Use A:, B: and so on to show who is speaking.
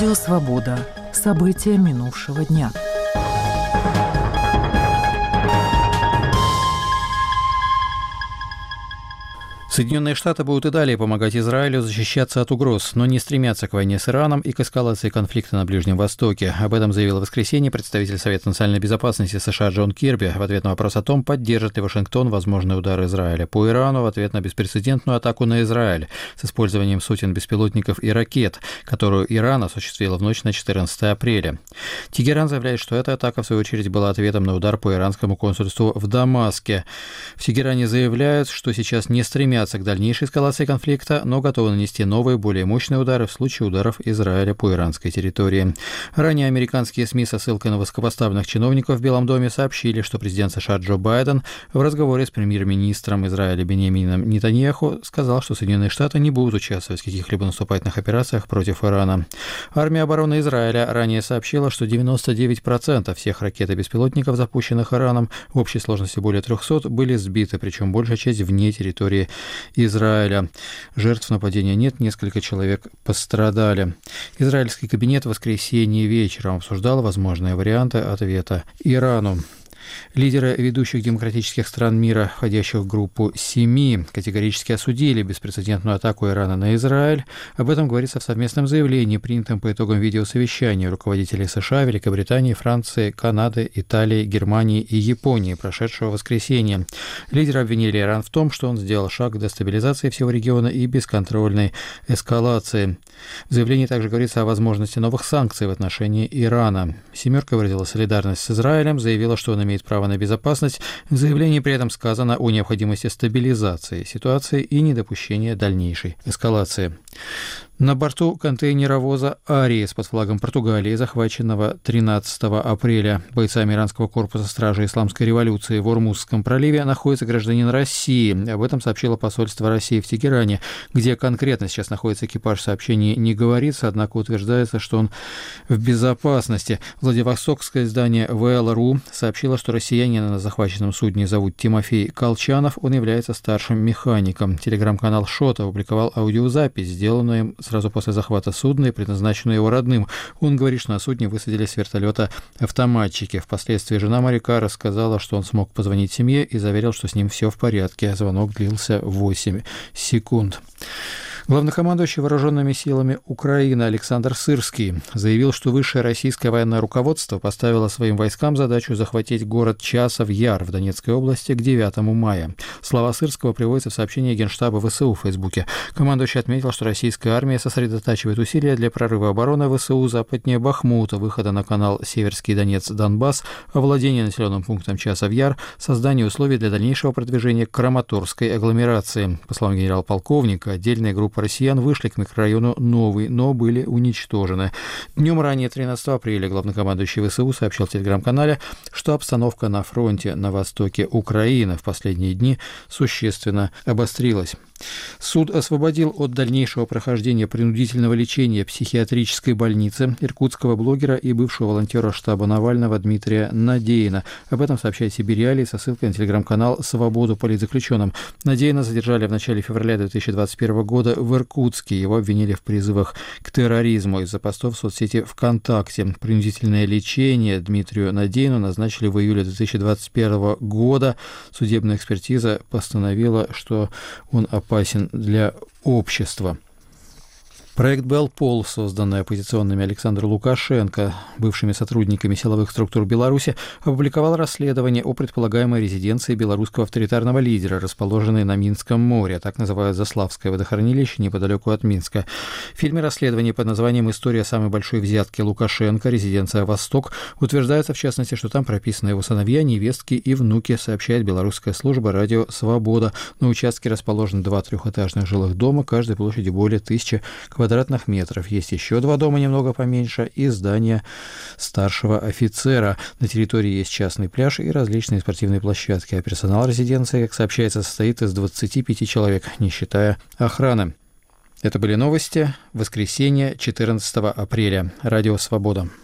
A: Радио «Свобода». События минувшего дня.
B: Соединенные Штаты будут и далее помогать Израилю защищаться от угроз, но не стремятся к войне с Ираном и к эскалации конфликта на Ближнем Востоке. Об этом заявил в воскресенье представитель Совета национальной безопасности США Джон Кирби в ответ на вопрос о том, поддержит ли Вашингтон возможный удар Израиля по Ирану в ответ на беспрецедентную атаку на Израиль с использованием сотен беспилотников и ракет, которую Иран осуществил в ночь на 14 апреля. Тегеран заявляет, что эта атака, в свою очередь, была ответом на удар по иранскому консульству в Дамаске. В Тегеране заявляют, что сейчас не стремятся к дальнейшей эскалации конфликта, но готовы нанести новые, более мощные удары в случае ударов Израиля по иранской территории. Ранее американские СМИ со ссылкой на высокопоставленных чиновников в Белом доме сообщили, что президент США Джо Байден в разговоре с премьер-министром Израиля Биньямином Нетаньяху сказал, что Соединенные Штаты не будут участвовать в каких-либо наступательных операциях против Ирана. Армия обороны Израиля ранее сообщила, что 99% всех ракет и беспилотников, запущенных Ираном, в общей сложности более 300, были сбиты, причем большая часть вне территории Израиля. Жертв нападения нет, несколько человек пострадали. Израильский кабинет в воскресенье вечером обсуждал возможные варианты ответа Ирану. Лидеры ведущих демократических стран мира, входящих в группу «Семи», категорически осудили беспрецедентную атаку Ирана на Израиль. Об этом говорится в совместном заявлении, принятом по итогам видеосовещания руководителей США, Великобритании, Франции, Канады, Италии, Германии и Японии, прошедшего воскресенья. Лидеры обвинили Иран в том, что он сделал шаг к дестабилизации всего региона и бесконтрольной эскалации. В заявлении также говорится о возможности новых санкций в отношении Ирана. «Семерка» выразила солидарность с Израилем, заявила, что он имеет право на безопасность. В заявлении при этом сказано о необходимости стабилизации ситуации и недопущения дальнейшей эскалации. На борту контейнеровоза «Ариес» под флагом Португалии, захваченного 13 апреля бойцами иранского корпуса стражи Исламской революции в Ормузском проливе, находится гражданин России. Об этом сообщило посольство России в Тегеране. Где конкретно сейчас находится экипаж, сообщений не говорится, однако утверждается, что он в безопасности. Владивостокское издание ВЛРУ сообщило, что россиянина на захваченном судне зовут Тимофей Колчанов, он является старшим механиком. Телеграм-канал «Шота» опубликовал аудиозапись, сделанную им сразу после захвата судна и предназначенную его родным. Он говорит, что на судне высадились с вертолета автоматчики. Впоследствии жена моряка рассказала, что он смог позвонить семье и заверил, что с ним все в порядке. Звонок длился 8 секунд. Главнокомандующий вооруженными силами Украины Александр Сырский заявил, что высшее российское военное руководство поставило своим войскам задачу захватить город Часов-Яр в Донецкой области к 9 мая. Слова Сырского приводятся в сообщении Генштаба ВСУ в Фейсбуке. Командующий отметил, что российская армия сосредотачивает усилия для прорыва обороны ВСУ западнее Бахмута, выхода на канал Северский Донец-Донбасс, овладения населенным пунктом Часов-Яр, создания условий для дальнейшего продвижения к Краматорской агломерации. По словам генерал-полковника, отдельные группы россиян вышли к микрорайону Новый, но были уничтожены. Днем ранее, 13 апреля, главнокомандующий ВСУ сообщил в телеграм-канале, что обстановка на фронте на востоке Украины в последние дни существенно обострилась. Суд освободил от дальнейшего прохождения принудительного лечения психиатрической больницы иркутского блогера и бывшего волонтера штаба Навального Дмитрия Надеина. Об этом сообщает Сибирь со ссылкой на телеграм-канал «Свободу политзаключенным». Надеина задержали в начале февраля 2021 года в Иркутске. Его обвинили в призывах к терроризму из-за постов в соцсети ВКонтакте. Принудительное лечение Дмитрию Надеину назначили в июле 2021 года. Судебная экспертиза постановила, что он опасен для общества. Проект «Белпол», созданный оппозиционными Александром Лукашенко, бывшими сотрудниками силовых структур Беларуси, опубликовал расследование о предполагаемой резиденции белорусского авторитарного лидера, расположенной на Минском море, так называют Заславское водохранилище неподалеку от Минска. В фильме расследования под названием «История самой большой взятки Лукашенко. Резиденция Восток» утверждается, в частности, что там прописаны его сыновья, невестки и внуки, сообщает белорусская служба «Радио Свобода». На участке расположены 2 трехэтажных жилых дома, каждой площадью более 1000 квадратных метров. Есть еще 2 дома немного поменьше и здание старшего офицера. На территории есть частный пляж и различные спортивные площадки, а персонал резиденции, как сообщается, состоит из 25 человек, не считая охраны. Это были новости. Воскресенье, 14 апреля. Радио «Свобода».